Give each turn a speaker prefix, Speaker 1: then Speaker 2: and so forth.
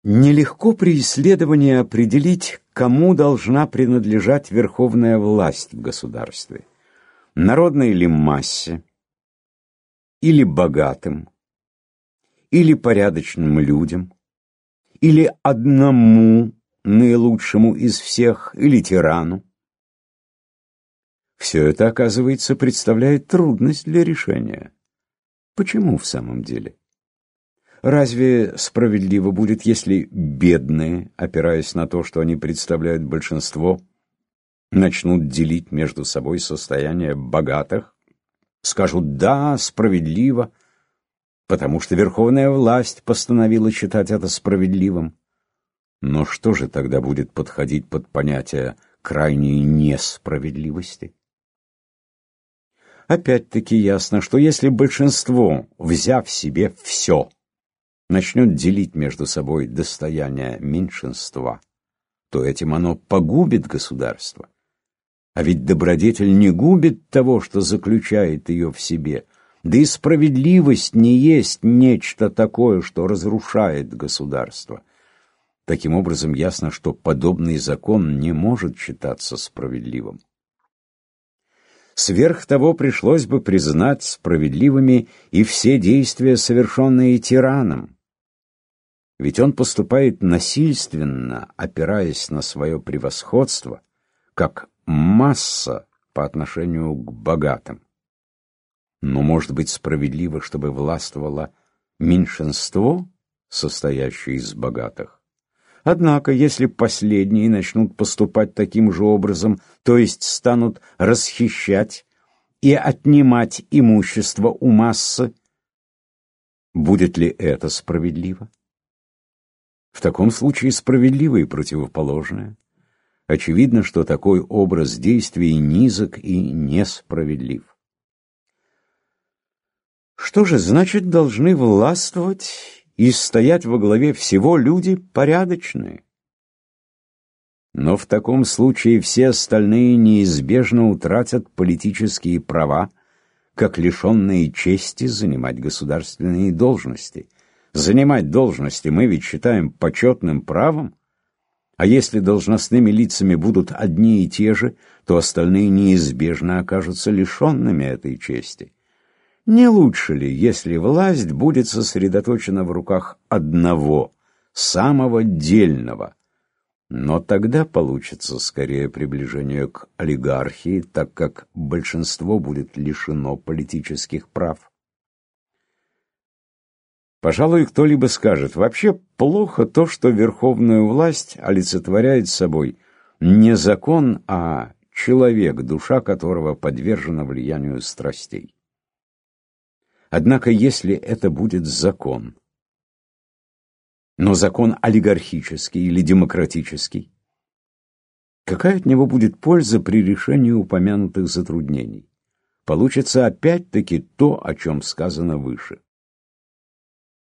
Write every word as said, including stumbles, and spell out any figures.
Speaker 1: Нелегко при исследовании определить, кому должна принадлежать верховная власть в государстве. Народной ли массе, или богатым, или порядочным людям, или одному наилучшему из всех, или тирану. Все это, оказывается, представляет трудность для решения. Почему в самом деле? Разве справедливо будет, если бедные, опираясь на то, что они представляют большинство, начнут делить между собой состояние богатых, скажут «да, справедливо», потому что верховная власть постановила считать это справедливым? Но что же тогда будет подходить под понятие крайней несправедливости? Опять-таки ясно, что если большинство, взяв себе все, начнет делить между собой достояние меньшинства, то этим оно погубит государство. А ведь добродетель не губит того, что заключает ее в себе. Да и справедливость не есть нечто такое, что разрушает государство. Таким образом, ясно, что подобный закон не может считаться справедливым. Сверх того, пришлось бы признать справедливыми и все действия, совершенные тираном. Ведь он поступает насильственно, опираясь на свое превосходство, как масса по отношению к богатым. Но может быть справедливо, чтобы властвовало меньшинство, состоящее из богатых? Однако, если последние начнут поступать таким же образом, то есть станут расхищать и отнимать имущество у массы, будет ли это справедливо? В таком случае справедливо и противоположное. Очевидно, что такой образ действий низок и несправедлив. Что же значит должны властвовать и стоять во главе всего люди порядочные? Но в таком случае все остальные неизбежно утратят политические права, как лишенные чести занимать государственные должности. Занимать должности мы ведь считаем почетным правом, а если должностными лицами будут одни и те же, то остальные неизбежно окажутся лишенными этой чести. Не лучше ли, если власть будет сосредоточена в руках одного, самого дельного? Но тогда получится скорее приближение к олигархии, так как большинство будет лишено политических прав. Пожалуй, кто-либо скажет, вообще плохо то, что верховную власть олицетворяет собой не закон, а человек, душа которого подвержена влиянию страстей. Однако, если это будет закон, но закон олигархический или демократический, какая от него будет польза при решении упомянутых затруднений? Получится опять-таки то, о чем сказано выше.